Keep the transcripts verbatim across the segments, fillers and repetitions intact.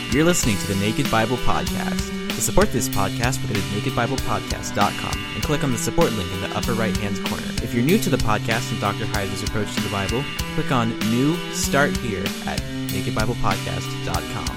You're listening to the Naked Bible Podcast. To support this podcast, go to naked bible podcast dot com and click on the support link in the upper right-hand corner. If you're new to the podcast and Doctor Heiser's approach to the Bible, click on New Start Here at naked bible podcast dot com.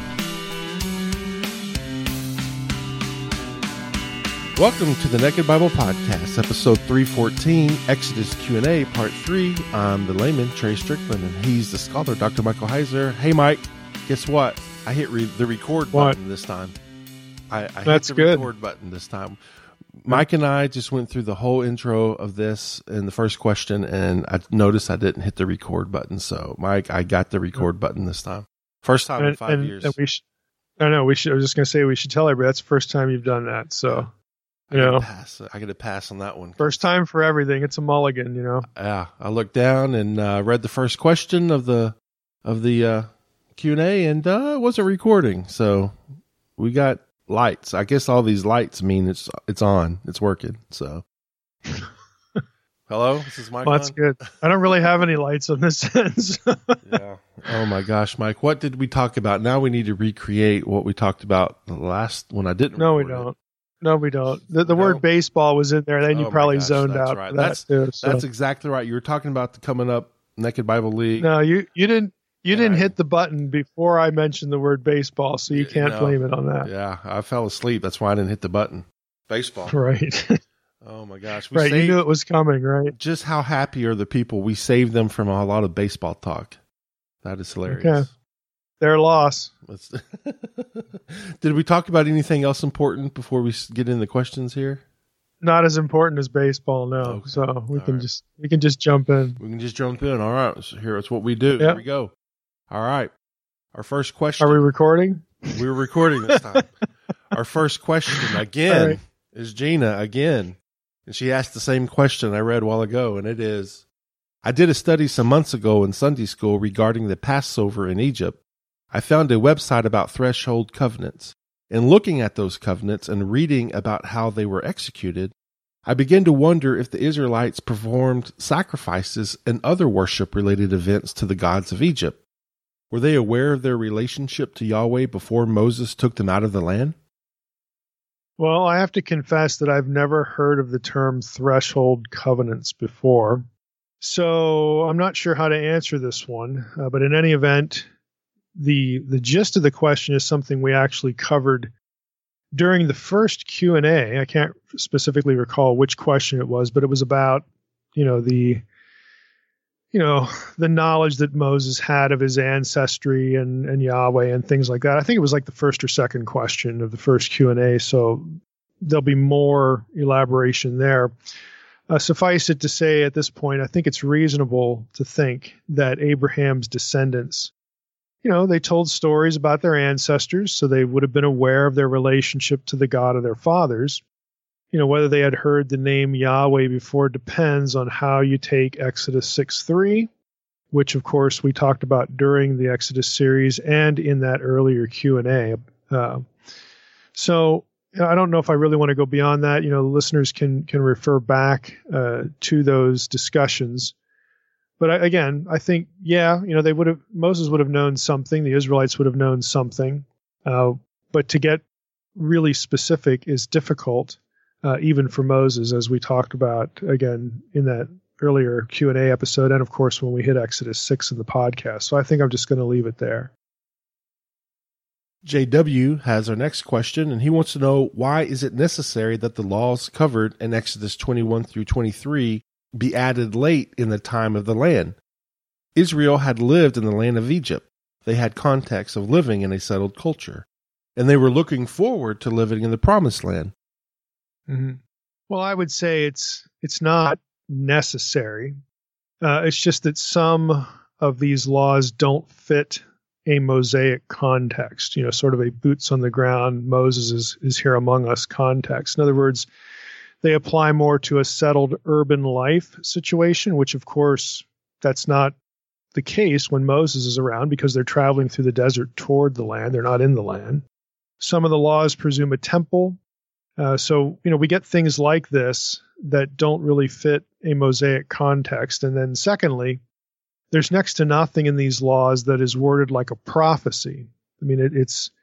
Welcome to the Naked Bible Podcast, episode three fourteen, Exodus Q and A, part three. I'm the layman, Trey Strickland, and he's the scholar, Doctor Michael Heiser. Hey, Mike, guess what? I hit re- the record what? button this time. I, I That's hit the good. record button this time. Mike and I just went through the whole intro of this in the first question, and I noticed I didn't hit the record button. So, Mike, I got the record button this time. First time and, in five and, years. And we sh- I know we should. I was just going to say we should tell everybody that's the first time you've done that. So, I you get know, a pass. I get a pass on that one. first time for everything. It's a mulligan. You know. Yeah, I looked down and uh, read the first question of the of the uh, Q and A, and uh, it wasn't recording. So we got lights. I guess all these lights mean it's it's on. It's working. So, hello, this is Mike. Well, that's good. I don't really have any lights on this end. So. Yeah. Oh my gosh, Mike, what did we talk about? Now we need to recreate what we talked about the last when I didn't. No, we record it. don't. No, we don't. The, the No? word baseball was in there. Then Oh you my probably gosh, zoned that's out right. for that That's- too. So. That's exactly right. You were talking about the coming up Naked Bible League. No, you you didn't. You And didn't I- hit the button before I mentioned the word baseball, so you Y- can't no. blame it on that. Yeah, I fell asleep. That's why I didn't hit the button. Baseball. Right. Oh my gosh. We right. saved, You knew it was coming, right? just how happy are the people? We saved them from a lot of baseball talk. That is hilarious. Okay. Their loss. Let's- Did we talk about anything else important before we s- get into the questions here? Not as important as baseball, no. Okay. So we All can right. just we can just jump in. We can just jump in. All right. So here, it's what we do. Here Yep. we go. All right. Our first question. Are we recording? We're recording this time. Our first question again All right. is Gina again. And she asked the same question I read a while ago, and it is, I did a study some months ago in Sunday school regarding the Passover in Egypt. I found a website about threshold covenants. In looking at those covenants and reading about how they were executed, I began to wonder if the Israelites performed sacrifices and other worship-related events to the gods of Egypt. Were they aware of their relationship to Yahweh before Moses took them out of the land? Well, I have to confess that I've never heard of the term threshold covenants before. So I'm not sure how to answer this one. Uh, but in any event, the the gist of the question is something we actually covered during the first Q and A. I can't specifically recall which question it was, but it was about, you know, the you know, the knowledge that Moses had of his ancestry and, and Yahweh and things like that. I think it was like the first or second question of the first Q and A, so there'll be more elaboration there. Uh, suffice it to say at this point, I think it's reasonable to think that Abraham's descendants, you know, they told stories about their ancestors, so they would have been aware of their relationship to the God of their fathers. You know, whether they had heard the name Yahweh before depends on how you take Exodus six three, which, of course, we talked about during the Exodus series and in that earlier Q and A. Uh, so I don't know if I really want to go beyond that. You know, listeners can can refer back uh, to those discussions. But I, again, I think, yeah, you know, they would have Moses would have known something. The Israelites would have known something. Uh, but to get really specific is difficult. Uh, even for Moses, as we talked about, again, in that earlier Q and A episode, and of course when we hit Exodus six in the podcast. So I think I'm just going to leave it there. J W has our next question, and he wants to know, why is it necessary that the laws covered in Exodus twenty-one through twenty-three be added late in the time of the land? Israel had lived in the land of Egypt. They had context of living in a settled culture, and they were looking forward to living in the promised land. Mm-hmm. Well, I would say it's it's not necessary. Uh, it's just that some of these laws don't fit a Mosaic context, you know, sort of a boots on the ground, Moses is, is here among us context. In other words, they apply more to a settled urban life situation, which, of course, that's not the case when Moses is around because they're traveling through the desert toward the land. They're not in the land. Some of the laws presume a temple. Uh, so, you know, we get things like this that don't really fit a Mosaic context. And then secondly, there's next to nothing in these laws that is worded like a prophecy. I mean, it, it's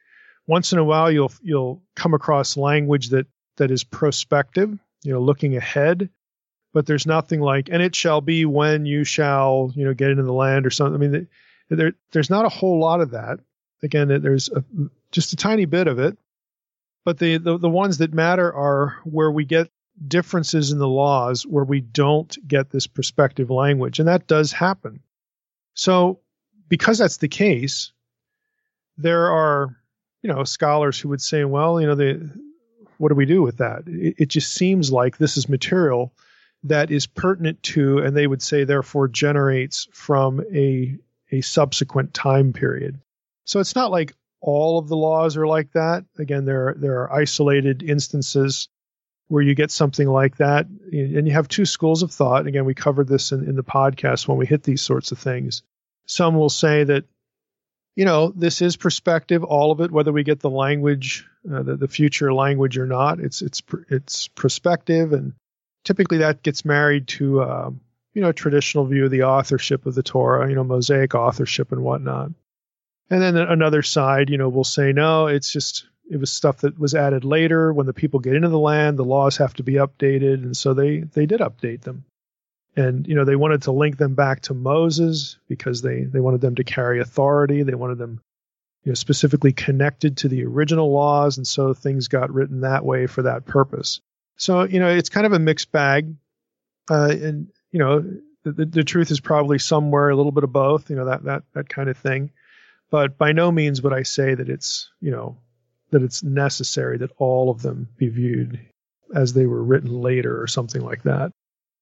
once in a while you'll you'll come across language that that is prospective, you know, looking ahead, but there's nothing like, and it shall be when you shall, you know, get into the land or something. I mean, there there's not a whole lot of that. Again, there's a, just a tiny bit of it, but the, the the ones that matter are where we get differences in the laws, where we don't get this prospective language, and that does happen. So, because that's the case, there are, you know, scholars who would say, well, you know, the what do we do with that? It, it just seems like this is material that is pertinent to, and they would say, therefore, generates from a a subsequent time period. So it's not like all of the laws are like that. Again, there there are isolated instances where you get something like that, and you have two schools of thought. Again, we covered this in, in the podcast when we hit these sorts of things. Some will say that, you know, this is perspective, all of it, whether we get the language, uh, the, the future language or not. It's it's it's perspective, and typically that gets married to, uh, you know, a traditional view of the authorship of the Torah, you know, Mosaic authorship and whatnot. And then another side, you know, will say, no, it's just, it was stuff that was added later. When the people get into the land, the laws have to be updated. And so they, they did update them. And, you know, they wanted to link them back to Moses because they, they wanted them to carry authority. They wanted them, you know, specifically connected to the original laws. And so things got written that way for that purpose. So, you know, it's kind of a mixed bag. Uh, and, you know, the, the, the truth is probably somewhere a little bit of both, you know, that, that, that kind of thing. But by no means would I say that it's, you know, that it's necessary that all of them be viewed as they were written later or something like that.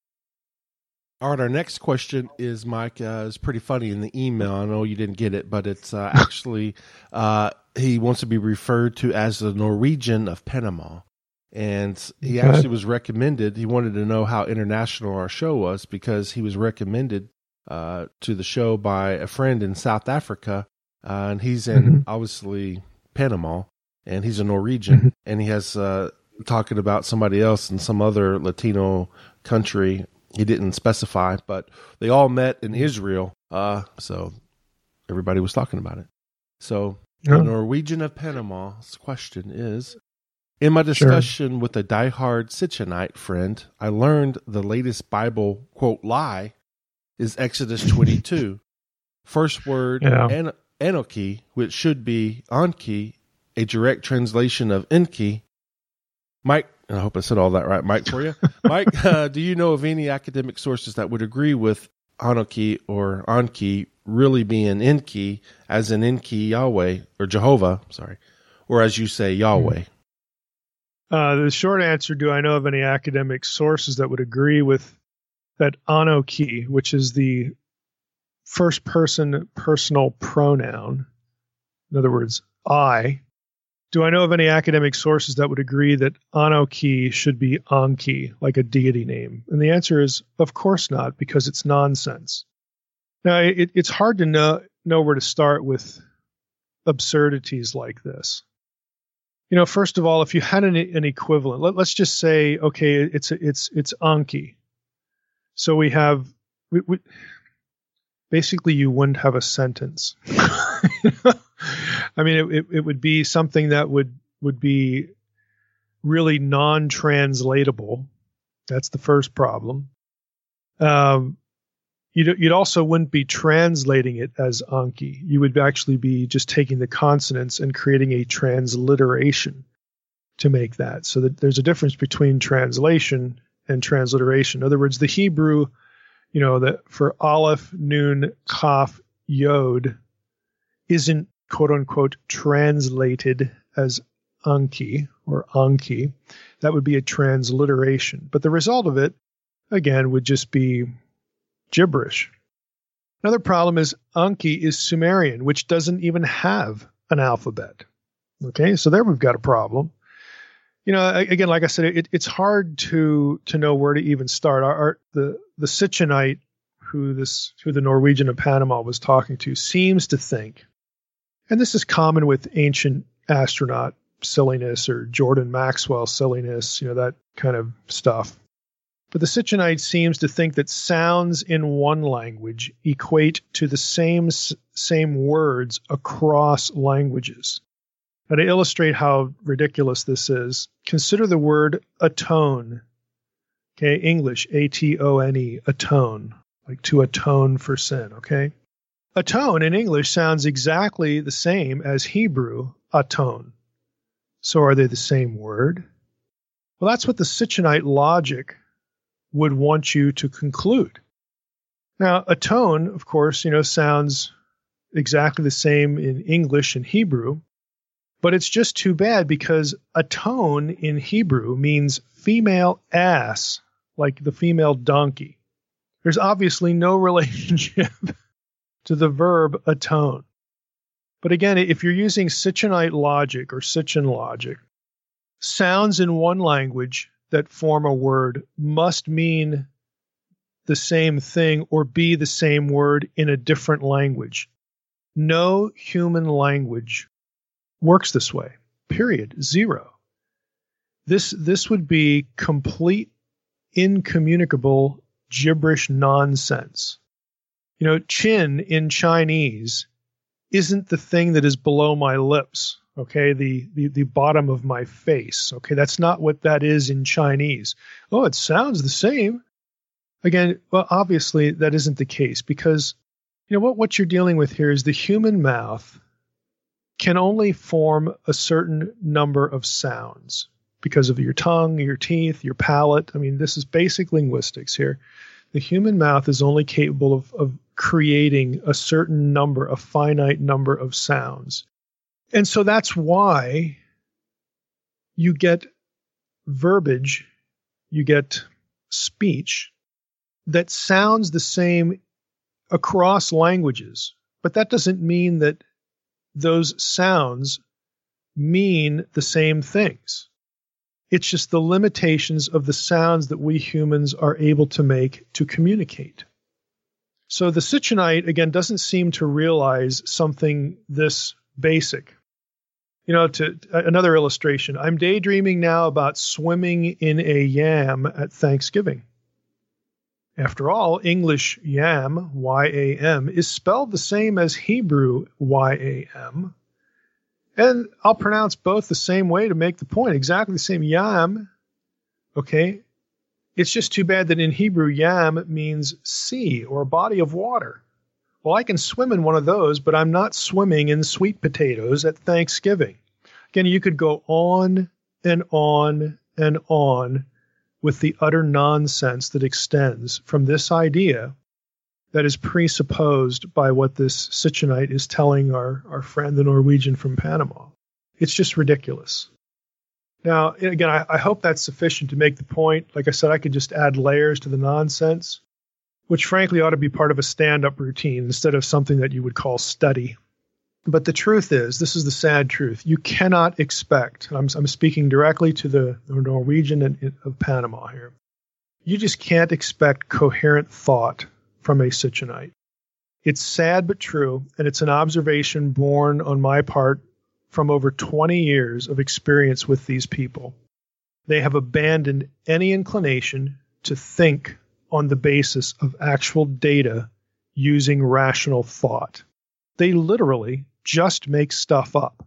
All right, our next question is, Mike, uh, is pretty funny in the email. I know you didn't get it, but it's uh, actually, uh, he wants to be referred to as the Norwegian of Panama. And he Okay. actually was recommended, he wanted to know how international our show was because he was recommended uh, to the show by a friend in South Africa. Uh, and he's in, Mm-hmm. obviously, Panama, and he's a Norwegian. Mm-hmm. And he has uh, talking about somebody else in some other Latino country. He didn't specify, but they all met in Israel. Uh, so everybody was talking about it. So Yeah. the Norwegian of Panama's question is, in my discussion sure. with a diehard Sitchinite friend, I learned the latest Bible, quote, lie is Exodus twenty-two. First word, Yeah. an- Enoki, which should be Anki, a direct translation of Enki. Mike, I hope I said all that right, Mike, for you. Mike, uh, do you know of any academic sources that would agree with Anoki or Anki really being Enki, as in Enki Yahweh, or Jehovah, sorry, or as you say, Yahweh? Uh, the short answer, do I know of any academic sources that would agree with that Anoki, which is the first person personal pronoun? In other words, I. Do I know of any academic sources that would agree that Anoki should be Anki, like a deity name? And the answer is, of course not, because it's nonsense. Now, it, it's hard to know, know where to start with absurdities like this. You know, first of all, if you had an, an equivalent, let, let's just say, okay, it's it's it's Anki. So we have, we, we, basically, you wouldn't have a sentence. I mean, it, it it would be something that would would be really non-translatable. That's the first problem. Um, you'd you'd also wouldn't be translating it as Anki. You would actually be just taking the consonants and creating a transliteration to make that. So that there's a difference between translation and transliteration. In other words, the Hebrew, you know, that for Aleph, Nun, Kaf, Yod isn't quote unquote translated as Anki or Anki. That would be a transliteration. But the result of it, again, would just be gibberish. Another problem is Anki is Sumerian, which doesn't even have an alphabet. Okay, so there we've got a problem. You know, again, like I said, it, it's hard to to know where to even start. Our, our the the Sitchinite, who this who the Norwegian of Panama was talking to, seems to think, and this is common with ancient astronaut silliness or Jordan Maxwell silliness, you know, that kind of stuff. But the Sitchinite seems to think that sounds in one language equate to the same same words across languages. Now, to illustrate how ridiculous this is, consider the word atone. Okay, English, A T O N E, atone, like to atone for sin, okay? Atone in English sounds exactly the same as Hebrew atone. So are they the same word? Well, that's what the Sitchinite logic would want you to conclude. Now, atone, of course, you know, sounds exactly the same in English and Hebrew, but it's just too bad because atone in Hebrew means female ass, like the female donkey. There's obviously no relationship to the verb atone. But again, if you're using Sitchinite logic or Sitchin logic, sounds in one language that form a word must mean the same thing or be the same word in a different language. No human language works this way, period, zero. This, this would be complete, incommunicable, gibberish nonsense. You know, chin in Chinese isn't the thing that is below my lips, okay, the, the, the bottom of my face, okay? That's not what that is in Chinese. Oh, it sounds the same. Again, well, obviously that isn't the case because, you know, what, what you're dealing with here is the human mouth can only form a certain number of sounds because of your tongue, your teeth, your palate. I mean, this is basic linguistics here. The human mouth is only capable of, of creating a certain number, a finite number of sounds. And so that's why you get verbiage, you get speech that sounds the same across languages. But that doesn't mean that those sounds mean the same things. It's just the limitations of the sounds that we humans are able to make to communicate. So the Sitchinite, again, doesn't seem to realize something this basic. You know, to another illustration, I'm daydreaming now about swimming in a yam at Thanksgiving. After all, English yam, Y A M, is spelled the same as Hebrew Y A M. And I'll pronounce both the same way to make the point, exactly the same, yam, okay? It's just too bad that in Hebrew, yam means sea or a body of water. Well, I can swim in one of those, but I'm not swimming in sweet potatoes at Thanksgiving. Again, you could go on and on and on with the utter nonsense that extends from this idea that is presupposed by what this Sitchinite is telling our, our friend, the Norwegian from Panama. It's just ridiculous. Now, again, I, I hope that's sufficient to make the point. Like I said, I could just add layers to the nonsense, which frankly ought to be part of a stand-up routine instead of something that you would call study. But the truth is, this is the sad truth, you cannot expect, I'm, I'm speaking directly to the Norwegian in, of Panama here, you just can't expect coherent thought from a Sitchinite. It's sad but true, and it's an observation born on my part from over twenty years of experience with these people. They have abandoned any inclination to think on the basis of actual data using rational thought. They literally just make stuff up,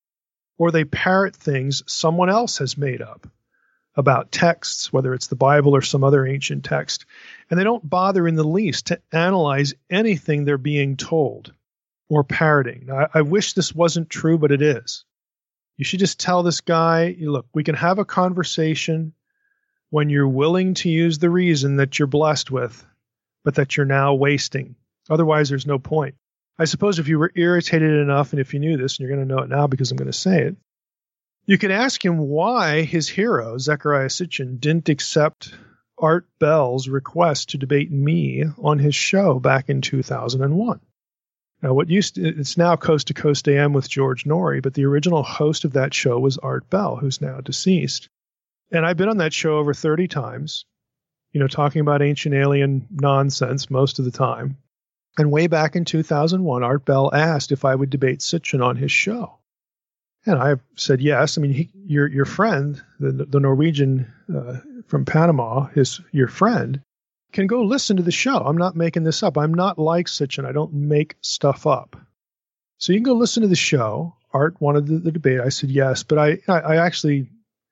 or they parrot things someone else has made up about texts, whether it's the Bible or some other ancient text, and they don't bother in the least to analyze anything they're being told or parroting. Now, I, I wish this wasn't true, but it is. You should just tell this guy, look, we can have a conversation when you're willing to use the reason that you're blessed with, but that you're now wasting. Otherwise, there's no point. I suppose if you were irritated enough, and if you knew this, and you're going to know it now because I'm going to say it, you could ask him why his hero, Zecharia Sitchin, didn't accept Art Bell's request to debate me on his show back in two thousand one. Now, what used to, it's now Coast to Coast A M with George Norrie, but the original host of that show was Art Bell, who's now deceased. And I've been on that show over thirty times, you know, talking about ancient alien nonsense most of the time. And way back in two thousand one, Art Bell asked if I would debate Sitchin on his show. And I said yes. I mean, he, your your friend, the, the Norwegian uh, from Panama, his your friend, can go listen to the show. I'm not making this up. I'm not like Sitchin. I don't make stuff up. So you can go listen to the show. Art wanted the, the debate. I said yes, but I, I, I actually,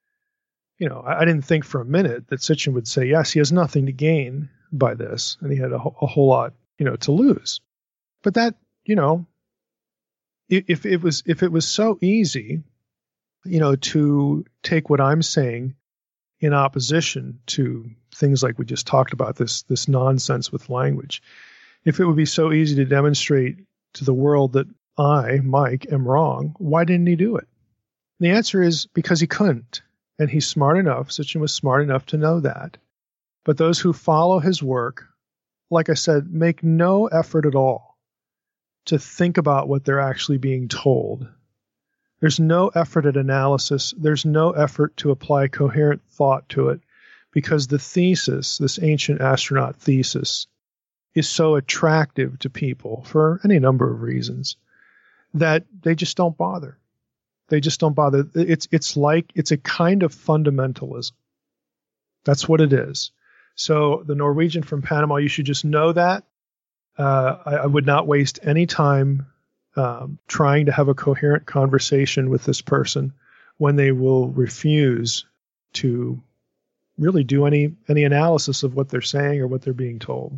you know, I, I didn't think for a minute that Sitchin would say yes. He has nothing to gain by this, and he had a, a whole lot, you know, to lose. But that, you know, if, if it was if it was so easy, you know, to take what I'm saying in opposition to things like we just talked about, this this nonsense with language, if it would be so easy to demonstrate to the world that I, Mike, am wrong, why didn't he do it? And the answer is because he couldn't. And he's smart enough, Sitchin was smart enough to know that. But those who follow his work, like I said, make no effort at all to think about what they're actually being told. There's no effort at analysis. There's no effort to apply coherent thought to it, because the thesis, this ancient astronaut thesis, is so attractive to people for any number of reasons that they just don't bother. They just don't bother. It's it's like it's a kind of fundamentalism. That's what it is. So the Norwegian from Panama, you should just know that. Uh, I, I would not waste any time um, trying to have a coherent conversation with this person when they will refuse to really do any any analysis of what they're saying or what they're being told.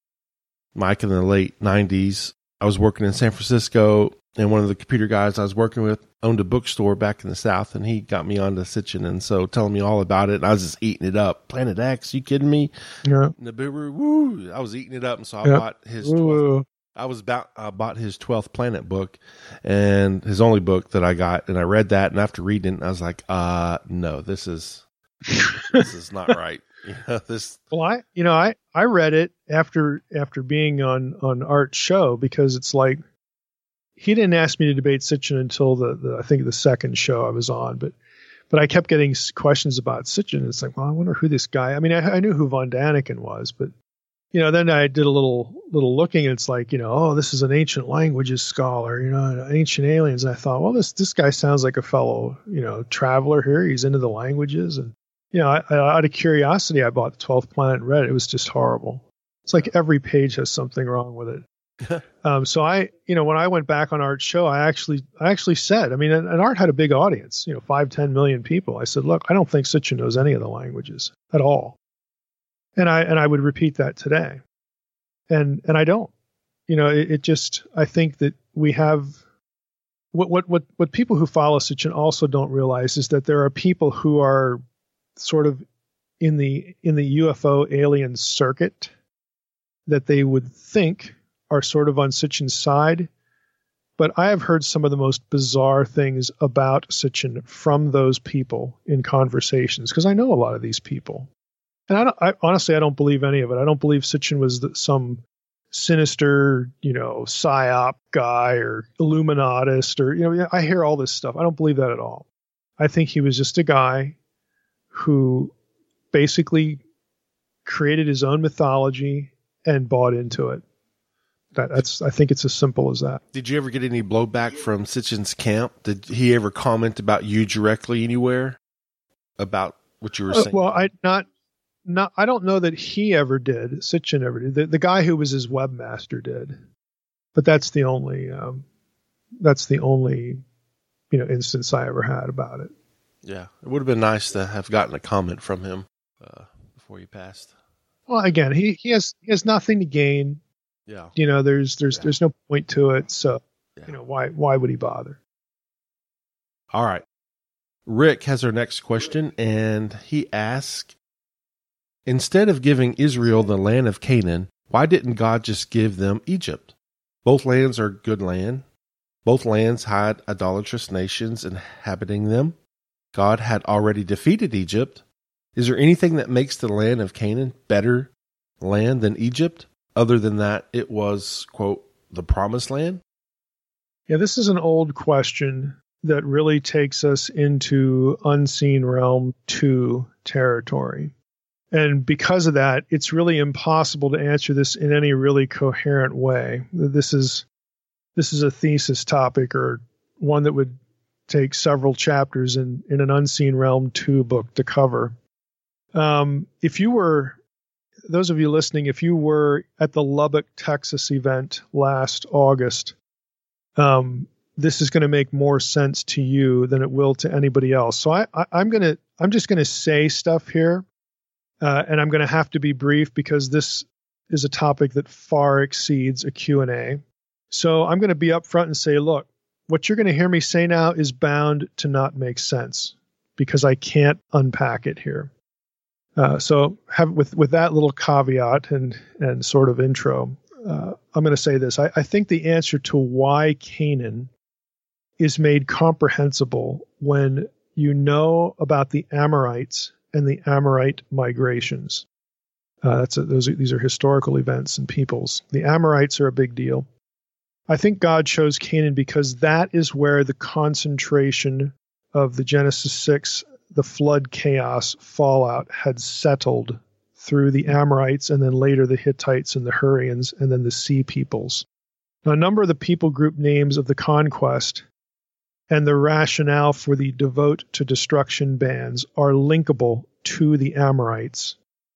Mike, in the late nineties, I was working in San Francisco, and one of the computer guys I was working with owned a bookstore back in the South, and he got me onto Sitchin, and so telling me all about it, and I was just eating it up. Planet X, you kidding me? Yeah. Nibiru, woo! I was eating it up, and so I yeah. bought his twelfth, I was about I bought his twelfth Planet book, and his only book that I got, and I read that, and after reading it, I was like, uh, no, this is this is not right. Yeah, this. Well, I, you know, I, I read it after after being on on Art's show, because it's like he didn't ask me to debate Sitchin until the, the I think the second show I was on, but but I kept getting questions about Sitchin. It's like, well, I wonder who this guy. I mean, I, I knew who von Daniken was, but you know, then I did a little little looking, and it's like, you know, oh, this is an ancient languages scholar, you know, ancient aliens. And I thought, well, this this guy sounds like a fellow, you know, traveler here. He's into the languages. And you know, I, I, out of curiosity, I bought the twelfth Planet and read it. It was just horrible. It's like every page has something wrong with it. um, so I, you know, when I went back on Art's show, I actually, I actually said, I mean, and, and Art had a big audience, you know, five, ten million people. I said, look, I don't think Sitchin knows any of the languages at all. And I, and I would repeat that today. And, and I don't, you know, it, it just, I think that we have, what, what, what, what people who follow Sitchin also don't realize is that there are people who are sort of in the in the U F O alien circuit that they would think are sort of on Sitchin's side. But I have heard some of the most bizarre things about Sitchin from those people in conversations, because I know a lot of these people. And I, don't, I honestly, I don't believe any of it. I don't believe Sitchin was the, some sinister, you know, psyop guy or Illuminatist, or, you know, I hear all this stuff. I don't believe that at all. I think he was just a guy who basically created his own mythology and bought into it. That, that's, I think it's as simple as that. Did you ever get any blowback from Sitchin's camp? Did he ever comment about you directly anywhere about what you were saying? Uh, well, I not, not, I don't know that he ever did. Sitchin ever did. The, the guy who was his webmaster did, but that's the only, um, that's the only, you know, instance I ever had about it. Yeah, it would have been nice to have gotten a comment from him uh, before he passed. Well, again, he, he has he has nothing to gain. Yeah, you know, there's there's yeah. there's no point to it. So, yeah. you know, why why would he bother? All right, Rick has our next question, and he asks: instead of giving Israel the land of Canaan, why didn't God just give them Egypt? Both lands are good land. Both lands had idolatrous nations inhabiting them. God had already defeated Egypt. Is there anything that makes the land of Canaan better land than Egypt, other than that it was, quote, the promised land? Yeah, this is an old question that really takes us into Unseen Realm two territory. And because of that, it's really impossible to answer this in any really coherent way. This is this is a thesis topic, or one that would take several chapters in, in an Unseen Realm two book to cover. Um, if you were, those of you listening, if you were at the Lubbock, Texas event last August, um, this is going to make more sense to you than it will to anybody else. So I, I, I'm going to, I'm just going to say stuff here, uh, and I'm going to have to be brief because this is a topic that far exceeds a Q and A. So I'm going to be upfront and say, look, what you're going to hear me say now is bound to not make sense because I can't unpack it here. Uh, so have, with, with that little caveat and, and sort of intro, uh, I'm going to say this. I, I think the answer to why Canaan is made comprehensible when you know about the Amorites and the Amorite migrations. Uh, that's a, those are, these are historical events and peoples. The Amorites are a big deal. I think God chose Canaan because that is where the concentration of the Genesis six, the flood chaos fallout had settled through the Amorites and then later the Hittites and the Hurrians and then the Sea peoples. Now, a number of the people group names of the conquest and the rationale for the devote to destruction bans are linkable to the Amorites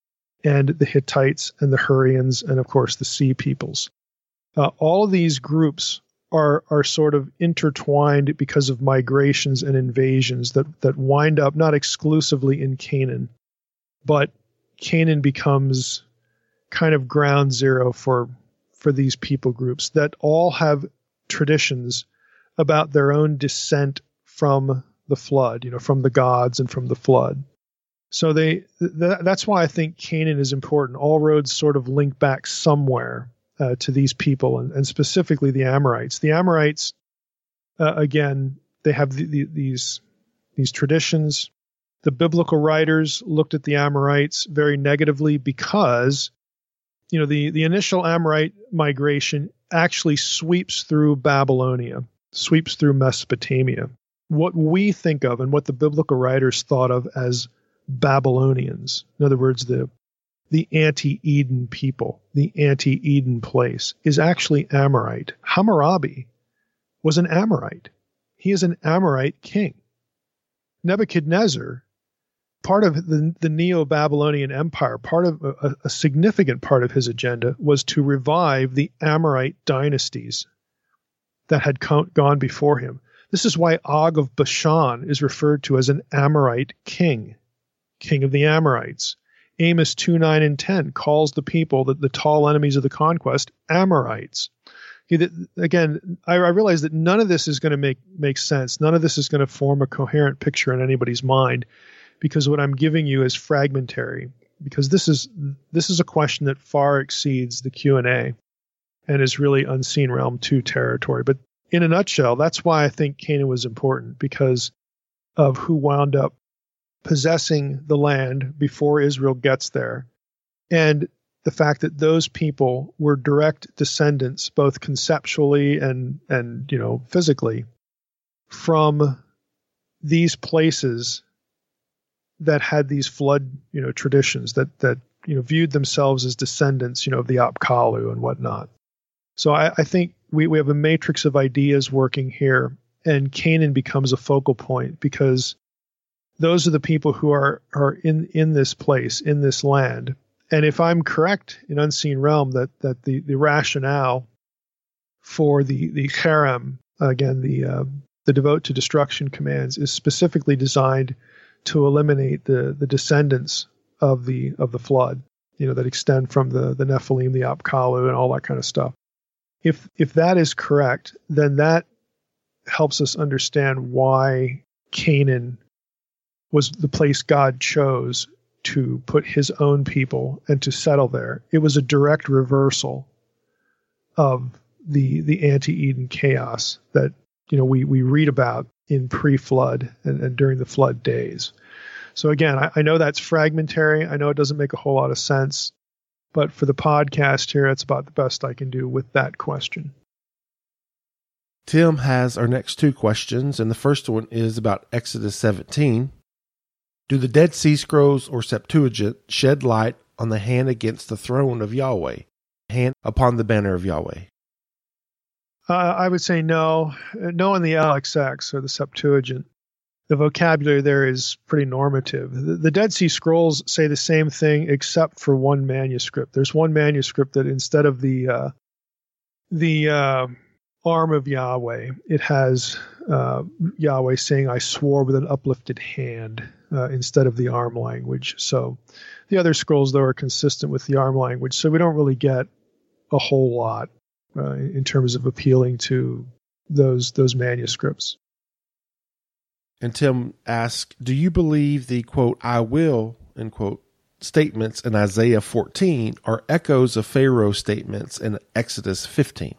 and the Hittites and the Hurrians and, of course, the Sea peoples. Uh, all of these groups are are sort of intertwined because of migrations and invasions that, that wind up not exclusively in Canaan, but Canaan becomes kind of ground zero for for these people groups that all have traditions about their own descent from the flood, you know, from the gods and from the flood. So they th- that's why I think Canaan is important. All roads sort of link back somewhere uh, to these people, and, and specifically the Amorites. The Amorites, uh, again, they have the, the, these these traditions. The biblical writers looked at the Amorites very negatively because, you know, the, the initial Amorite migration actually sweeps through Babylonia, sweeps through Mesopotamia. What we think of and what the biblical writers thought of as Babylonians, in other words, the the anti-Eden people, the anti-Eden place, is actually Amorite. Hammurabi was an Amorite. He is an Amorite king. Nebuchadnezzar, part of the, the Neo-Babylonian Empire, part of a, a significant part of his agenda was to revive the Amorite dynasties that had co- gone before him. This is why Og of Bashan is referred to as an Amorite king, king of the Amorites. Amos two, nine, and ten calls the people, that the tall enemies of the conquest, Amorites. Again, I, I realize that none of this is going to make, make sense. None of this is going to form a coherent picture in anybody's mind, because what I'm giving you is fragmentary. Because this is this is a question that far exceeds the Q and A, and is really Unseen Realm two territory. But in a nutshell, that's why I think Canaan was important, because of who wound up possessing the land before Israel gets there, and the fact that those people were direct descendants, both conceptually and and you know physically, from these places that had these flood you know traditions that that you know viewed themselves as descendants you know of the Apkallu and whatnot. So I, I think we, we have a matrix of ideas working here, and Canaan becomes a focal point because those are the people who are are in, in this place, in this land. And if I'm correct in Unseen Realm, that that the, the rationale for the the Cherem, again the uh, the devote to destruction commands, is specifically designed to eliminate the the descendants of the of the flood, you know, that extend from the the Nephilim, the Apkallu, and all that kind of stuff. If if that is correct, then that helps us understand why Canaan was the place God chose to put his own people and to settle there. It was a direct reversal of the the anti-Eden chaos that you know we we read about in pre-flood and, and during the flood days. So again, I, I know that's fragmentary. I know it doesn't make a whole lot of sense, but for the podcast here, it's about the best I can do with that question. Tim has our next two questions, and the first one is about Exodus seventeen. Do the Dead Sea Scrolls or Septuagint shed light on the hand against the throne of Yahweh, hand upon the banner of Yahweh? Uh, I would say no. No in the L X X or the Septuagint. The vocabulary there is pretty normative. The, the Dead Sea Scrolls say the same thing except for one manuscript. There's one manuscript that instead of the uh, the uh, arm of Yahweh. It has uh, Yahweh saying, I swore with an uplifted hand uh, instead of the arm language. So the other scrolls, though, are consistent with the arm language. So we don't really get a whole lot uh, in terms of appealing to those those manuscripts. And Tim asks, do you believe the, quote, I will, end quote, statements in Isaiah fourteen are echoes of Pharaoh's statements in Exodus fifteen?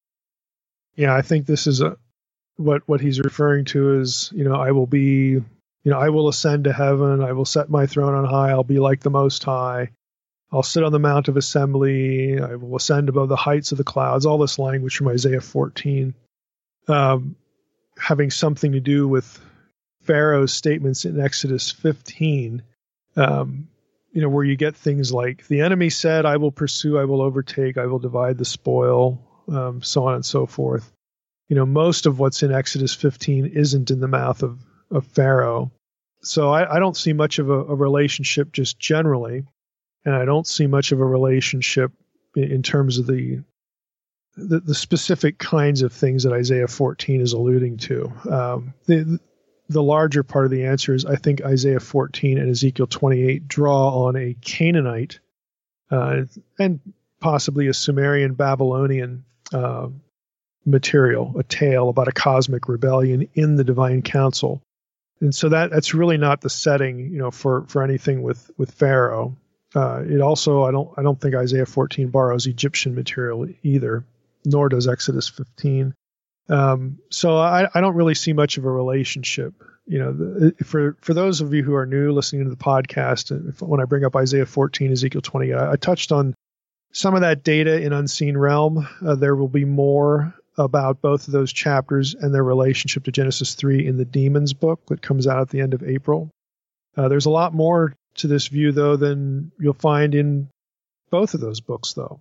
Yeah, I think this is a, what what he's referring to is, you know, I will be, you know, I will ascend to heaven. I will set my throne on high. I'll be like the Most High. I'll sit on the Mount of Assembly. I will ascend above the heights of the clouds. All this language from Isaiah fourteen, um, having something to do with Pharaoh's statements in Exodus fifteen, um, you know, where you get things like, the enemy said, I will pursue, I will overtake, I will divide the spoil, um, so on and so forth. You know, most of what's in Exodus fifteen isn't in the mouth of, of Pharaoh. So I, I don't see much of a, a relationship just generally, and I don't see much of a relationship in, in terms of the, the the specific kinds of things that Isaiah fourteen is alluding to. Um, the, the larger part of the answer is I think Isaiah fourteen and Ezekiel twenty-eight draw on a Canaanite uh, and possibly a Sumerian Babylonian uh, material, a tale about a cosmic rebellion in the divine council. And so that that's really not the setting, you know, for, for anything with, with Pharaoh. Uh, it also, I don't I don't think Isaiah fourteen borrows Egyptian material either, nor does Exodus fifteen. Um, so I, I don't really see much of a relationship. You know, the, for for those of you who are new listening to the podcast, if, when I bring up Isaiah fourteen, Ezekiel twenty, I, I touched on some of that data in Unseen Realm. Uh, there will be more about both of those chapters and their relationship to Genesis three in the Demons book that comes out at the end of April. Uh, there's a lot more to this view, though, than you'll find in both of those books, though.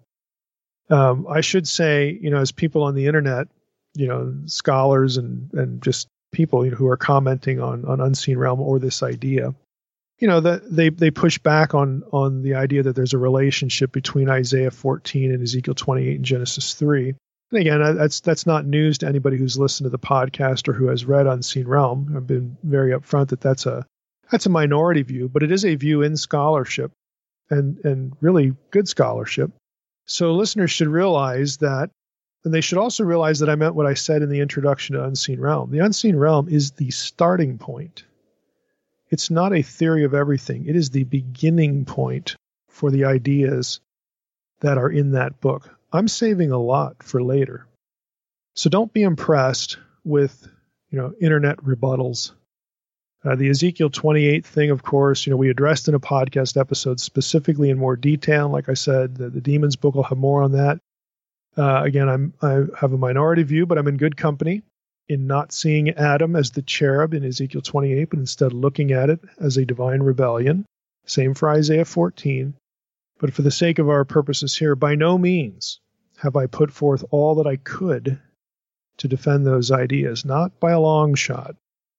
Um, I should say, you know, as people on the internet, you know, scholars and, and just people, you know, who are commenting on, on Unseen Realm or this idea, you know, that they, they push back on, on the idea that there's a relationship between Isaiah fourteen and Ezekiel twenty-eight and Genesis three. And again, that's, that's not news to anybody who's listened to the podcast or who has read Unseen Realm. I've been very upfront that that's a, that's a minority view, but it is a view in scholarship and, and really good scholarship. So listeners should realize that, and they should also realize that I meant what I said in the introduction to Unseen Realm. The Unseen Realm is the starting point. It's not a theory of everything. It is the beginning point for the ideas that are in that book. I'm saving a lot for later. So don't be impressed with, you know, internet rebuttals. Uh, the Ezekiel twenty-eight thing, of course, you know, we addressed in a podcast episode specifically in more detail. Like I said, the, the Demons book will have more on that. Uh, again, I'm, I have a minority view, but I'm in good company in not seeing Adam as the cherub in Ezekiel twenty-eight, but instead looking at it as a divine rebellion. Same for Isaiah fourteen. But for the sake of our purposes here, by no means have I put forth all that I could to defend those ideas, not by a long shot.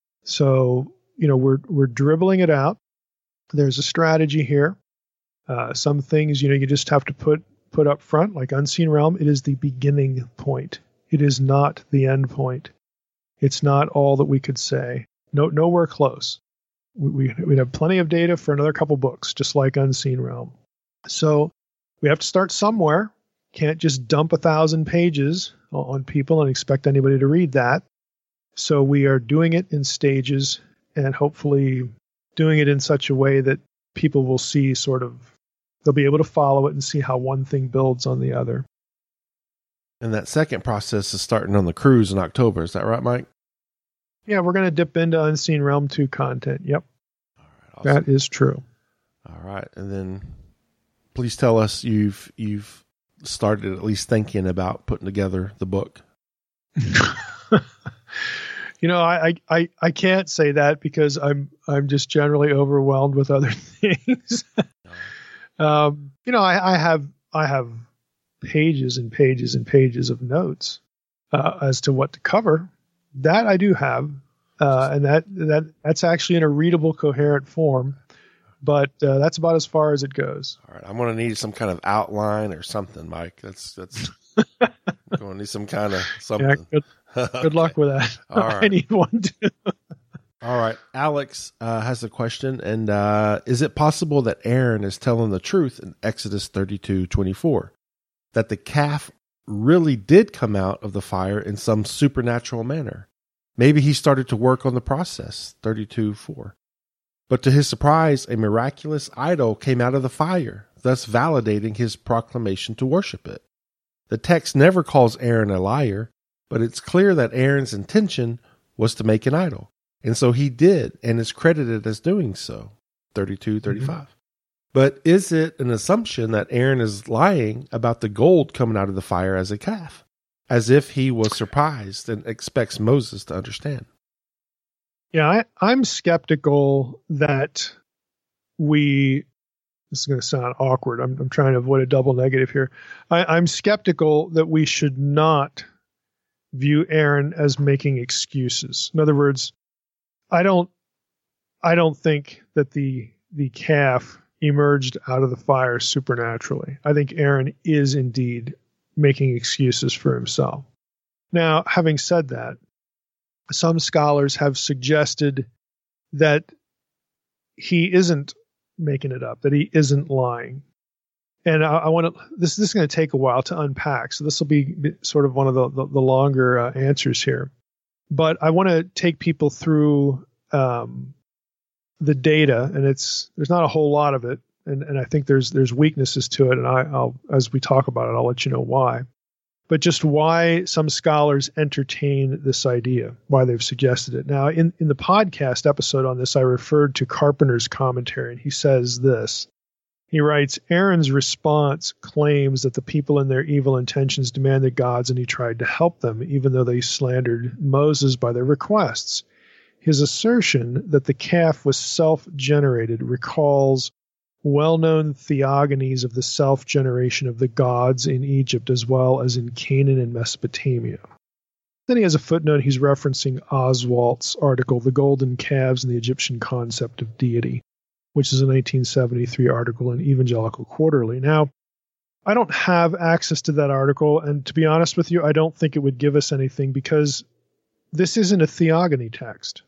So, you know, we're we're dribbling it out. There's a strategy here. Uh, some things, you know, you just have to put put up front, like Unseen Realm. It is the beginning point. It is not the end point. It's not all that we could say. No, nowhere close. We we we'd have plenty of data for another couple books, just like Unseen Realm. So we have to start somewhere. Can't just dump a thousand pages on people and expect anybody to read that. So we are doing it in stages and hopefully doing it in such a way that people will see sort of, they'll be able to follow it and see how one thing builds on the other. And that second process is starting on the cruise in October. Is that right, Mike? Yeah, we're going to dip into Unseen Realm two content. Yep. All right, awesome. That is true. All right. And then please tell us you've you've started at least thinking about putting together the book. You know, I, I, I can't say that because I'm I'm just generally overwhelmed with other things. um, you know, I, I have I have pages and pages and pages of notes uh, as to what to cover. That I do have, uh, and that that that's actually in a readable, coherent form. But uh, that's about as far as it goes. All right, I'm going to need some kind of outline or something, Mike. That's that's Going to need some kind of something. Yeah, good, Okay. good luck with that. All right. I need one too. All right. Alex uh, has a question. And uh, is it possible that Aaron is telling the truth in Exodus thirty-two twenty-four? That the calf really did come out of the fire in some supernatural manner? Maybe he started to work on the process, thirty-two four. But to his surprise, a miraculous idol came out of the fire, thus validating his proclamation to worship it. The text never calls Aaron a liar, but it's clear that Aaron's intention was to make an idol. And so he did, and is credited as doing so, thirty-two thirty-five. Mm-hmm. But is it an assumption that Aaron is lying about the gold coming out of the fire as a calf, as if he was surprised and expects Moses to understand? Yeah, I, I'm skeptical that we, this is going to sound awkward. I'm, I'm trying to avoid a double negative here. I, I'm skeptical that we should not view Aaron as making excuses. In other words, I don't, I don't think that the, the calf emerged out of the fire supernaturally. I think Aaron is indeed making excuses for himself. Now, having said that, some scholars have suggested that he isn't making it up, that he isn't lying. And I, I want to, this, this is going to take a while to unpack. So this will be sort of one of the, the, the longer uh, answers here. But I want to take people through um, the data, and it's, there's not a whole lot of it. And, and I think there's, there's weaknesses to it. And I, I'll, as we talk about it, I'll let you know why. But just why some scholars entertain this idea, why they've suggested it. Now, in, in the podcast episode on this, I referred to Carpenter's commentary, and he says this. He writes, Aaron's response claims that the people in their evil intentions demanded gods, and he tried to help them, even though they slandered Moses by their requests. His assertion that the calf was self-generated recalls well-known theogonies of the self-generation of the gods in Egypt as well as in Canaan and Mesopotamia. Then he has a footnote. He's referencing Oswalt's article, The Golden Calves and the Egyptian Concept of Deity, which is a nineteen seventy-three article in Evangelical Quarterly. Now, I don't have access to that article, and to be honest with you, I don't think it would give us anything because this isn't a theogony text.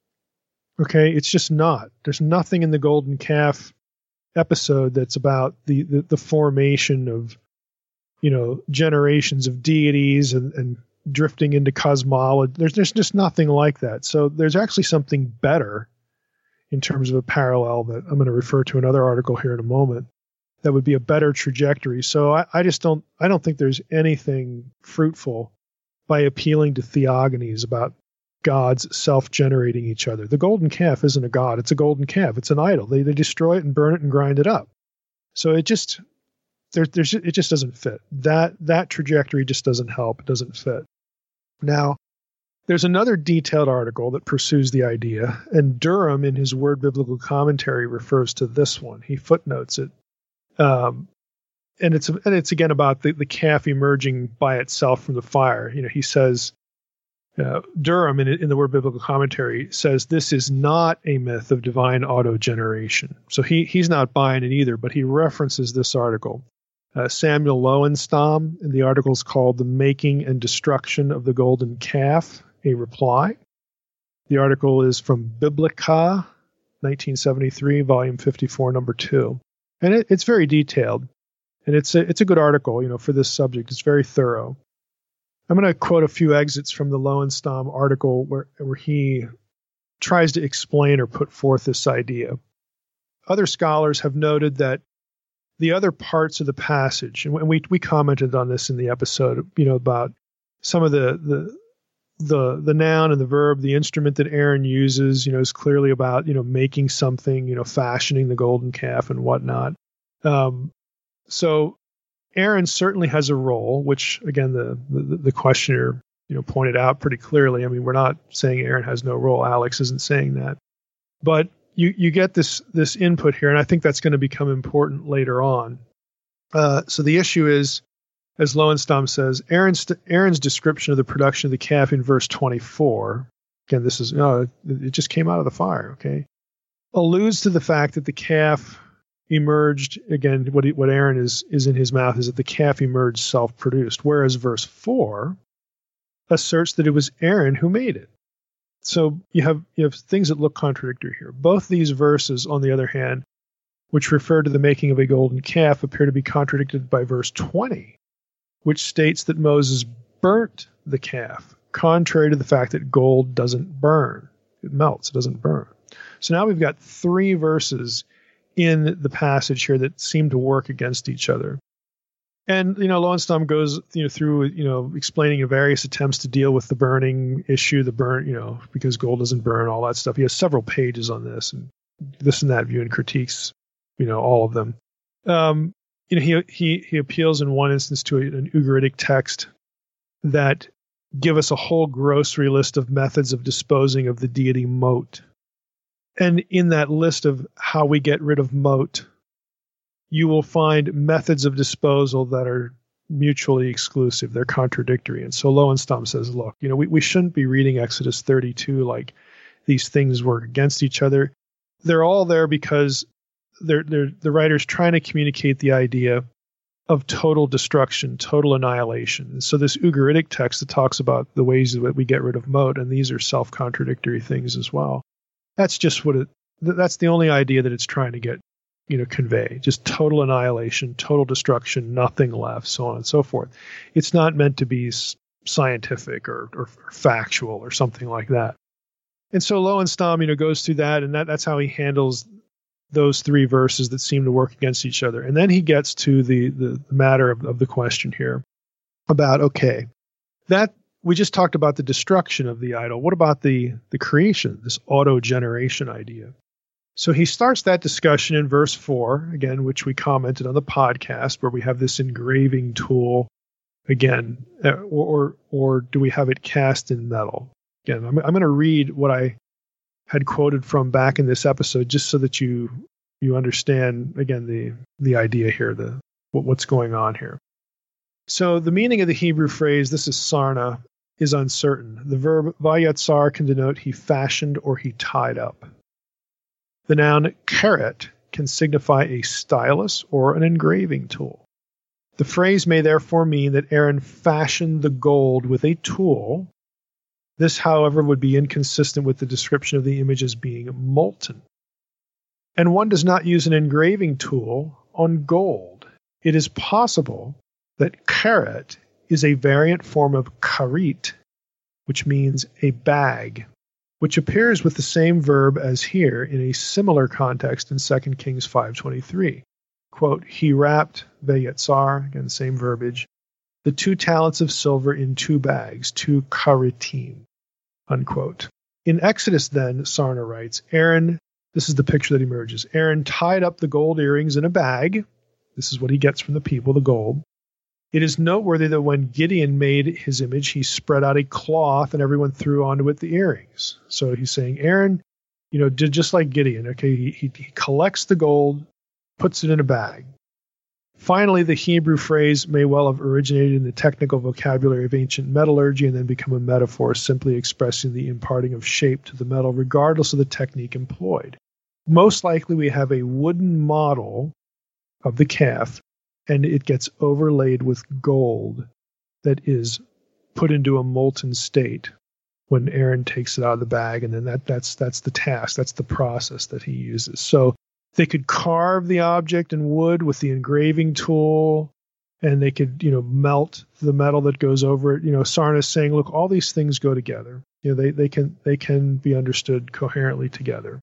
Okay, it's just not. There's nothing in the Golden Calf episode that's about the, the, the formation of, you know, generations of deities and, and drifting into cosmology. There's, there's just nothing like that. So there's actually something better in terms of a parallel that I'm going to refer to another article here in a moment that would be a better trajectory. So I, I just don't, I don't think there's anything fruitful by appealing to theogonies about gods self-generating each other. The golden calf isn't a god. It's a golden calf. It's an idol. They they destroy it and burn it and grind it up. So it just there, there's it just doesn't fit. That that trajectory just doesn't help. It doesn't fit. Now, there's another detailed article that pursues the idea, and Durham in his Word Biblical Commentary refers to this one. He footnotes it. Um, and it's and it's again about the, the calf emerging by itself from the fire. You know, he says Uh, Durham, in, in the Word Biblical Commentary, says this is not a myth of divine autogeneration. So he he's not buying it either, but he references this article. Uh, Samuel Lowenstamm, in the article is called The Making and Destruction of the Golden Calf, a Reply. The article is from Biblica, nineteen seventy-three, volume fifty-four, number two. And it, it's very detailed. And it's a, it's a good article, you know, for this subject. It's very thorough. I'm going to quote a few exits from the Lowenstamm article where, where he tries to explain or put forth this idea. Other scholars have noted that the other parts of the passage, and we we commented on this in the episode, you know, about some of the the the the noun and the verb, the instrument that Aaron uses, you know, is clearly about, you know, making something, you know, fashioning the golden calf and whatnot. Um, so Aaron certainly has a role, which again the, the the questioner, you know, pointed out pretty clearly. I mean, we're not saying Aaron has no role. Alex isn't saying that, but you you get this this input here, and I think that's going to become important later on. Uh, so the issue is, as Lowenstamm says, Aaron's Aaron's description of the production of the calf in verse twenty-four. Again, this is no, it just came out of the fire. Okay, alludes to the fact that the calf emerged, again, what he, what Aaron is, is in his mouth is that the calf emerged self-produced, whereas verse four asserts that it was Aaron who made it. So you have you have things that look contradictory here. Both these verses, on the other hand, which refer to the making of a golden calf, appear to be contradicted by verse twenty, which states that Moses burnt the calf, contrary to the fact that gold doesn't burn. It melts, it doesn't burn. So now we've got three verses in the passage here that seem to work against each other. And, you know, Lowenstein goes, you know, through, you know, explaining various attempts to deal with the burning issue, the burn, you know, because gold doesn't burn, all that stuff. He has several pages on this and this and that view and critiques, you know, all of them. Um, you know, he he he appeals in one instance to an Ugaritic text that give us a whole grocery list of methods of disposing of the deity Mot. And in that list of how we get rid of Mot, you will find methods of disposal that are mutually exclusive. They're contradictory. And so Lowenstein says, look, you know, we, we shouldn't be reading Exodus thirty-two like these things work against each other. They're all there because they're, they're, the writer's trying to communicate the idea of total destruction, total annihilation. And so this Ugaritic text that talks about the ways that we get rid of Mot, and these are self-contradictory things as well. That's just what it, that's the only idea that it's trying to get, you know, convey. Just total annihilation, total destruction, nothing left, so on and so forth. It's not meant to be scientific or, or, or factual or something like that. And so Lowenstein, you know, goes through that, and that, that's how he handles those three verses that seem to work against each other. And then he gets to the, the, the matter of, of the question here about, okay, that we just talked about the destruction of the idol. What about the, the creation, this auto-generation idea? So he starts that discussion in verse four, again, which we commented on the podcast, where we have this engraving tool, again, or or, or do we have it cast in metal? Again, I'm, I'm going to read what I had quoted from back in this episode, just so that you you understand, again, the the idea here, the what, what's going on here. So the meaning of the Hebrew phrase, this is sarna, is uncertain. The verb vayatzar can denote he fashioned or he tied up. The noun karet can signify a stylus or an engraving tool. The phrase may therefore mean that Aaron fashioned the gold with a tool. This, however, would be inconsistent with the description of the image as being molten. And one does not use an engraving tool on gold. It is possible that karet is a variant form of karit, which means a bag, which appears with the same verb as here in a similar context in Second Kings five twenty-three. Quote, he wrapped, vayetzar, again, same verbiage, the two talents of silver in two bags, two karitim, unquote. In Exodus then, Sarna writes, Aaron, this is the picture that emerges, Aaron tied up the gold earrings in a bag. This is what he gets from the people, the gold. It is noteworthy that when Gideon made his image, he spread out a cloth and everyone threw onto it the earrings. So he's saying Aaron, you know, did just like Gideon. Okay, he, he, he collects the gold, puts it in a bag. Finally, the Hebrew phrase may well have originated in the technical vocabulary of ancient metallurgy and then become a metaphor simply expressing the imparting of shape to the metal regardless of the technique employed. Most likely we have a wooden model of the calf, and it gets overlaid with gold that is put into a molten state when Aaron takes it out of the bag, and then that that's that's the task, that's the process that he uses. So they could carve the object in wood with the engraving tool, and they could, you know, melt the metal that goes over it. You know, Sarna is saying, look, all these things go together. You know, they they can they can be understood coherently together.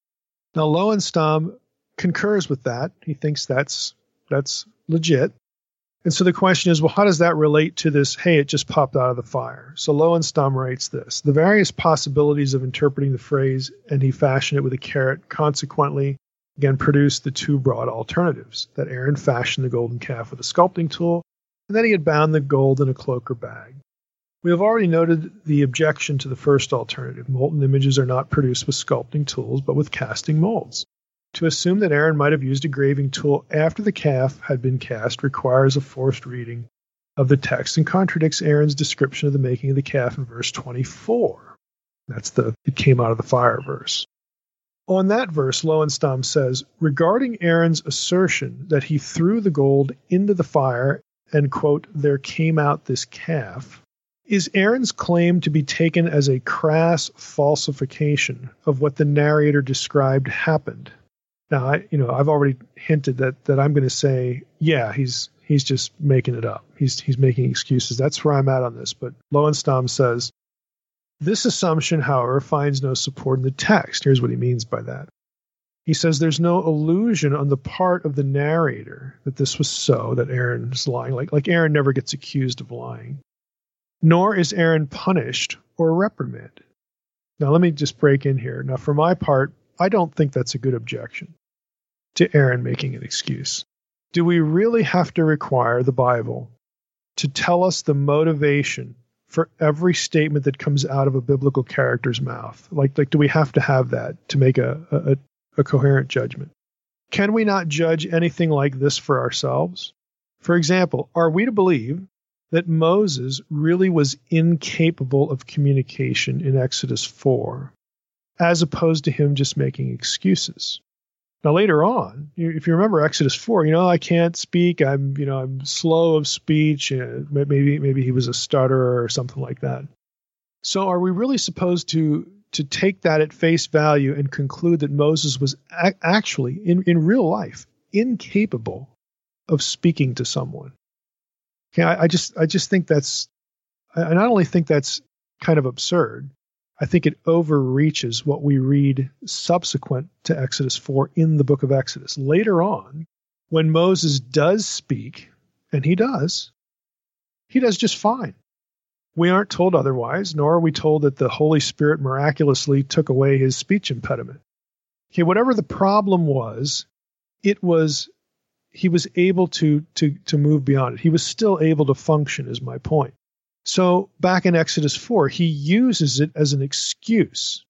Now Lowenstein concurs with that. He thinks that's that's legit. And so the question is, well, how does that relate to this, hey, it just popped out of the fire? So Lowenstein writes this, the various possibilities of interpreting the phrase, and he fashioned it with a carrot, consequently, again, produced the two broad alternatives, that Aaron fashioned the golden calf with a sculpting tool, and that he had bound the gold in a cloak or bag. We have already noted the objection to the first alternative. Molten images are not produced with sculpting tools, but with casting molds. To assume that Aaron might have used a graving tool after the calf had been cast requires a forced reading of the text and contradicts Aaron's description of the making of the calf in verse twenty-four. That's the it came out of the fire verse. On that verse, Lowenstein says, regarding Aaron's assertion that he threw the gold into the fire and, quote, there came out this calf, is Aaron's claim to be taken as a crass falsification of what the narrator described happened? Now, I, you know, I've already hinted that that I'm going to say, yeah, he's he's just making it up. He's he's making excuses. That's where I'm at on this. But Lowenstein says, this assumption, however, finds no support in the text. Here's what he means by that. He says there's no illusion on the part of the narrator that this was so, that Aaron is lying. Like, like Aaron never gets accused of lying. Nor is Aaron punished or reprimanded. Now, let me just break in here. Now, for my part, I don't think that's a good objection to Aaron making an excuse. Do we really have to require the Bible to tell us the motivation for every statement that comes out of a biblical character's mouth? Like, like, do we have to have that to make a, a, a coherent judgment? Can we not judge anything like this for ourselves? For example, are we to believe that Moses really was incapable of communication in Exodus four, as opposed to him just making excuses? Now, later on, if you remember Exodus four, you know, I can't speak. I'm, you know, I'm slow of speech. Uh, maybe, maybe he was a stutterer or something like that. So, are we really supposed to to take that at face value and conclude that Moses was a- actually, in, in real life, incapable of speaking to someone? Okay, I, I just, I just think that's, I not only think that's kind of absurd, I think it overreaches what we read subsequent to Exodus four in the book of Exodus. Later on, when Moses does speak, and he does, he does just fine. We aren't told otherwise, nor are we told that the Holy Spirit miraculously took away his speech impediment. Okay, whatever the problem was, it was, he was able to, to, to move beyond it. He was still able to function, is my point. So back in Exodus four, he uses it as an excuse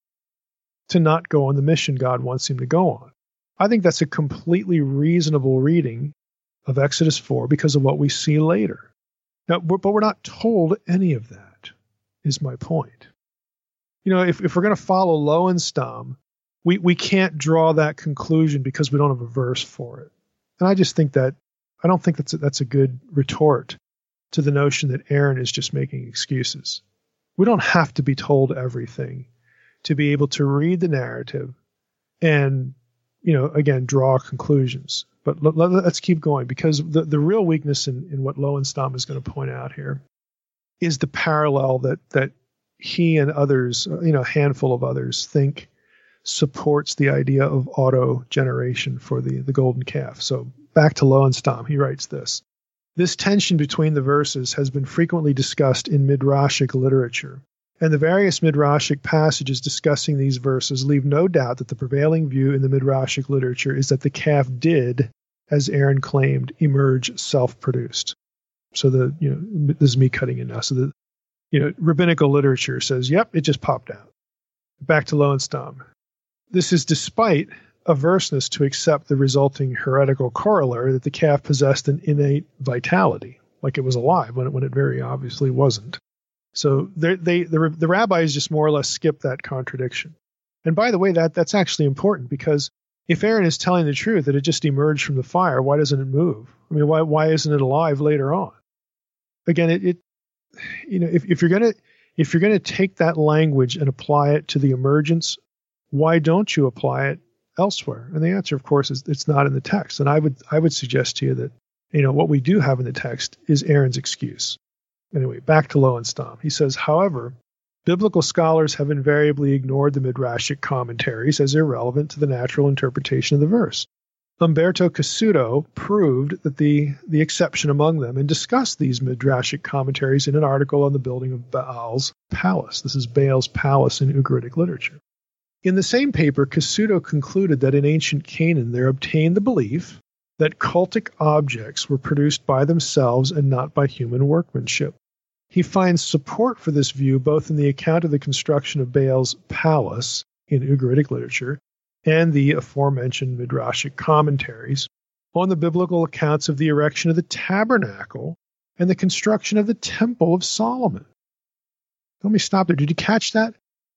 to not go on the mission God wants him to go on. I think that's a completely reasonable reading of Exodus four because of what we see later. Now, but we're not told any of that, is my point. You know, if, if we're going to follow Lowenstein, we, we can't draw that conclusion because we don't have a verse for it. And I just think that, I don't think that's a, that's a good retort to the notion that Aaron is just making excuses. We don't have to be told everything to be able to read the narrative and, you know, again, draw conclusions. But let, let, let's keep going, because the, the real weakness in, in what Lowenstein is going to point out here is the parallel that, that he and others, you know, a handful of others, think supports the idea of auto-generation for the, the golden calf. So back to Lowenstein, he writes this. This tension between the verses has been frequently discussed in Midrashic literature, and the various Midrashic passages discussing these verses leave no doubt that the prevailing view in the Midrashic literature is that the calf did, as Aaron claimed, emerge self-produced. So the, you know, this is me cutting in now. So the, you know, rabbinical literature says, yep, it just popped out. Back to Lowenstein. This is despite averseness to accept the resulting heretical corollary that the calf possessed an innate vitality, like it was alive when it, when it very obviously wasn't. So they, they, the, the rabbis just more or less skip that contradiction. And by the way, that that's actually important, because if Aaron is telling the truth that it just emerged from the fire, why doesn't it move? I mean, why why isn't it alive later on? Again, it, it you know, if, if you're gonna if you're gonna take that language and apply it to the emergence, why don't you apply it elsewhere? And the answer, of course, is it's not in the text. And I would I would suggest to you that, you know, what we do have in the text is Aaron's excuse. Anyway, back to Lowenstein. He says, however, biblical scholars have invariably ignored the Midrashic commentaries as irrelevant to the natural interpretation of the verse. Umberto Cassuto proved that the, the exception among them and discussed these Midrashic commentaries in an article on the building of Baal's palace. This is Baal's palace in Ugaritic literature. In the same paper, Cassuto concluded that in ancient Canaan there obtained the belief that cultic objects were produced by themselves and not by human workmanship. He finds support for this view both in the account of the construction of Baal's palace in Ugaritic literature and the aforementioned Midrashic commentaries on the biblical accounts of the erection of the tabernacle and the construction of the temple of Solomon. Let me stop there. Did you catch that?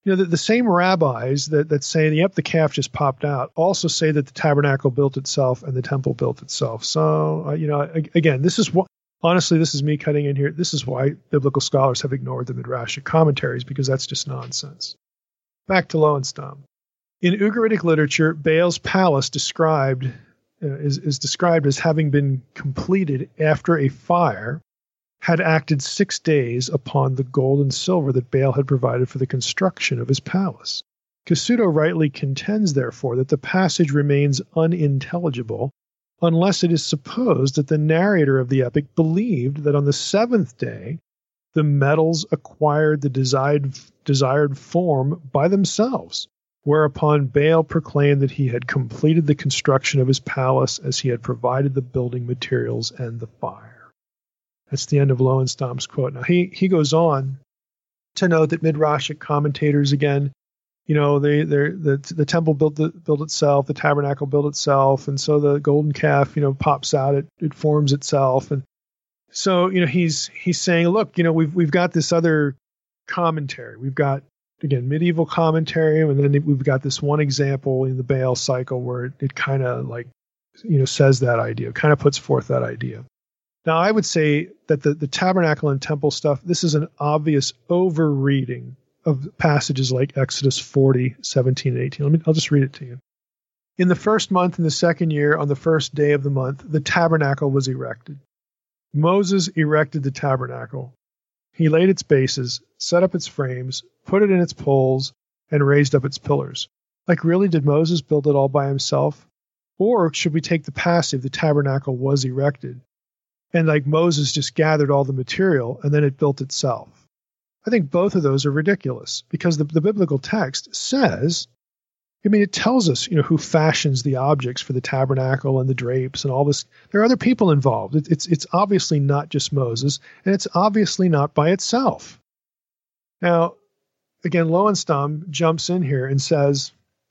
You know, the, the same rabbis that, that say, yep, the calf just popped out, also say that the tabernacle built itself and the temple built itself. So, uh, you know, again, this is what, honestly, this is me cutting in here. This is why biblical scholars have ignored the Midrashic commentaries, because that's just nonsense. Back to Lowenstein. In Ugaritic literature, Baal's palace described uh, is, is described as having been completed after a fire had acted six days upon the gold and silver that Baal had provided for the construction of his palace. Cassuto rightly contends, therefore, that the passage remains unintelligible unless it is supposed that the narrator of the epic believed that on the seventh day the metals acquired the desired, desired form by themselves, whereupon Baal proclaimed that he had completed the construction of his palace as he had provided the building materials and the fire. That's the end of Lowenstein's quote. Now, he, he goes on to note that Midrashic commentators, again, you know, they they the the temple built the, built itself, the tabernacle built itself, and so the golden calf, you know, pops out, it it forms itself, and so you know he's he's saying, look, you know, we've we've got this other commentary, we've got again medieval commentary, and then we've got this one example in the Baal cycle where it, it kind of like you know says that idea, kind of puts forth that idea. Now, I would say that the, the tabernacle and temple stuff, this is an obvious over-reading of passages like Exodus forty, seventeen, and eighteen. Let me, I'll just read it to you. In the first month in the second year, on the first day of the month, the tabernacle was erected. Moses erected the tabernacle. He laid its bases, set up its frames, put it in its poles, and raised up its pillars. Like, really, did Moses build it all by himself? Or should we take the passive, the tabernacle was erected, and like Moses just gathered all the material and then it built itself? I think both of those are ridiculous, because the, the biblical text says, I mean, it tells us, you know, who fashions the objects for the tabernacle and the drapes and all this. There are other people involved. It, it's it's obviously not just Moses, and it's obviously not by itself. Now, again, Lowenstein jumps in here and says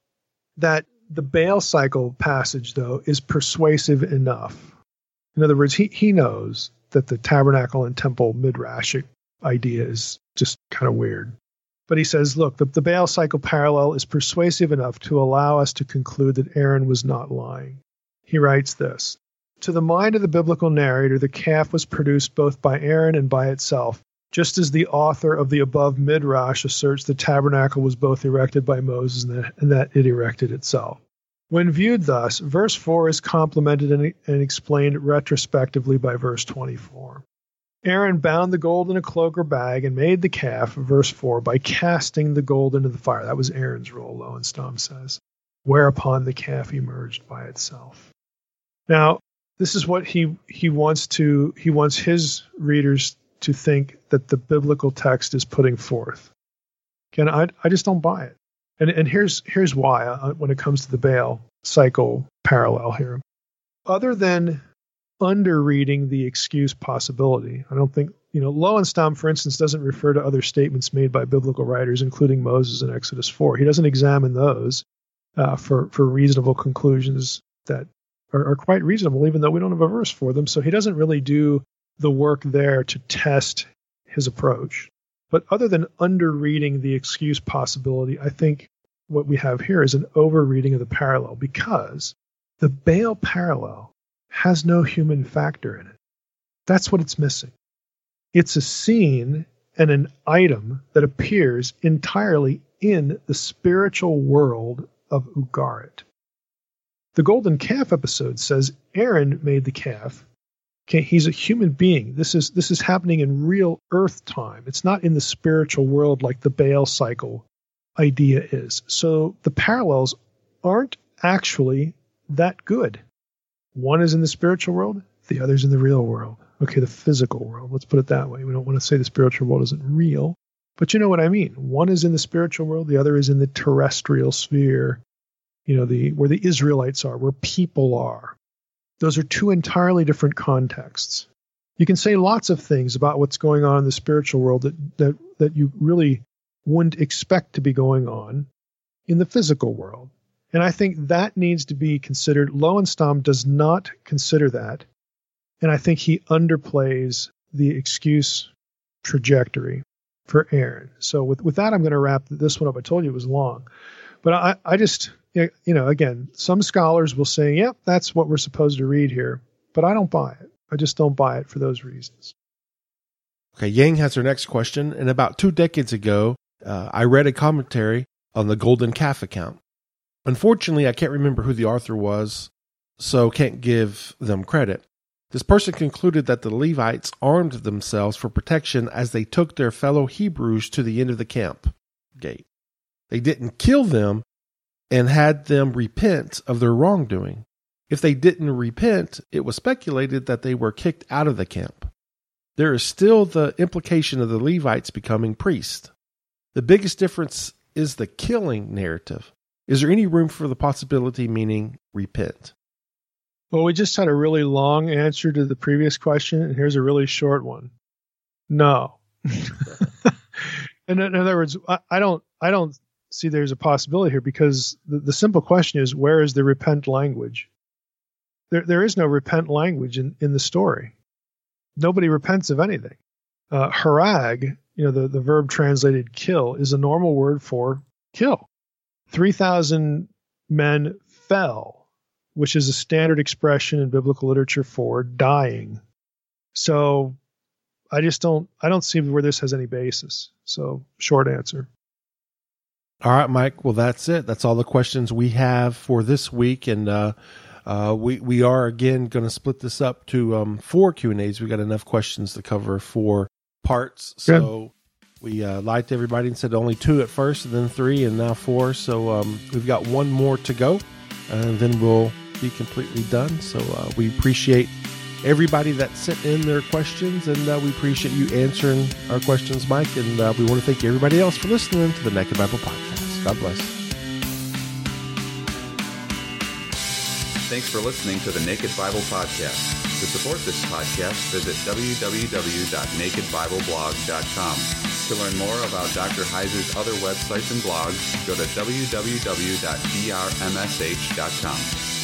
that the Baal cycle passage, though, is persuasive enough. In other words, he, he knows that the tabernacle and temple midrashic idea is just kind of weird. But he says, look, the, the Baal cycle parallel is persuasive enough to allow us to conclude that Aaron was not lying. He writes this: to the mind of the biblical narrator, the calf was produced both by Aaron and by itself, just as the author of the above midrash asserts the tabernacle was both erected by Moses and that, and that it erected itself. When viewed thus, verse four is complemented and, and explained retrospectively by verse twenty-four. Aaron bound the gold in a cloak or bag and made the calf, verse four, by casting the gold into the fire. That was Aaron's role, Lowenstein says, whereupon the calf emerged by itself. Now, this is what he, he wants to, he wants his readers to think that the biblical text is putting forth. Again, I, I just don't buy it. And, and here's here's why uh, when it comes to the Baal cycle parallel here. Other than under-reading the excuse possibility, I don't think, you know, Lowenstein, for instance, doesn't refer to other statements made by biblical writers, including Moses in Exodus four. He doesn't examine those uh, for, for reasonable conclusions that are, are quite reasonable, even though we don't have a verse for them. So he doesn't really do the work there to test his approach. But other than under-reading the excuse possibility, I think what we have here is an over-reading of the parallel, because the Baal parallel has no human factor in it. That's what it's missing. It's a scene and an item that appears entirely in the spiritual world of Ugarit. The golden calf episode says Aaron made the calf. Okay, he's a human being. This is this is happening in real earth time. It's not in the spiritual world like the Baal cycle idea is. So the parallels aren't actually that good. One is in the spiritual world, the other's in the real world. Okay, the physical world. Let's put it that way. We don't want to say the spiritual world isn't real, but you know what I mean. One is in the spiritual world, the other is in the terrestrial sphere, you know, the where the Israelites are, where people are. Those are two entirely different contexts. You can say lots of things about what's going on in the spiritual world that, that, that you really wouldn't expect to be going on in the physical world. And I think that needs to be considered. Lowenstein does not consider that. And I think he underplays the excuse trajectory. for Aaron. So with, with that, I'm going to wrap this one up. I told you it was long. But I, I just, you know, again, some scholars will say, yep, that's what we're supposed to read here. But I don't buy it. I just don't buy it for those reasons. Okay, Yang has her next question. And about two decades ago, uh, I read a commentary on the Golden Calf account. Unfortunately, I can't remember who the author was, so can't give them credit. This person concluded that the Levites armed themselves for protection as they took their fellow Hebrews to the end of the camp gate. They didn't kill them and had them repent of their wrongdoing. If they didn't repent, it was speculated that they were kicked out of the camp. There is still the implication of the Levites becoming priests. The biggest difference is the killing narrative. Is there any room for the possibility, meaning repent? Well, we just had a really long answer to the previous question, and here's a really short one. No. in, in other words, I, I don't I don't see there's a possibility here, because the, the simple question is, where is the repent language? There There is no repent language in, in the story. Nobody repents of anything. Uh, harag, you know, the, the verb translated kill, is a normal word for kill. three thousand men fell, which is a standard expression in biblical literature for dying. So I just don't, I don't see where this has any basis. So short answer. All right, Mike. Well, that's it. That's all the questions we have for this week. And uh, uh, we, we are, again, going to split this up to um, four Q and A's. We got enough questions to cover four parts. So Good. We uh, lied to everybody and said only two at first, and then three, and now four. So um, we've got one more to go, and then we'll be completely done. So uh, we appreciate everybody that sent in their questions, and uh, we appreciate you answering our questions, Mike. And uh, we want to thank everybody else for listening to the Naked Bible Podcast. God bless. Thanks for listening to the Naked Bible Podcast. To support this podcast, visit w w w dot naked bible blog dot com. To learn more about Doctor Heiser's other websites and blogs, go to w w w dot d r m s h dot com.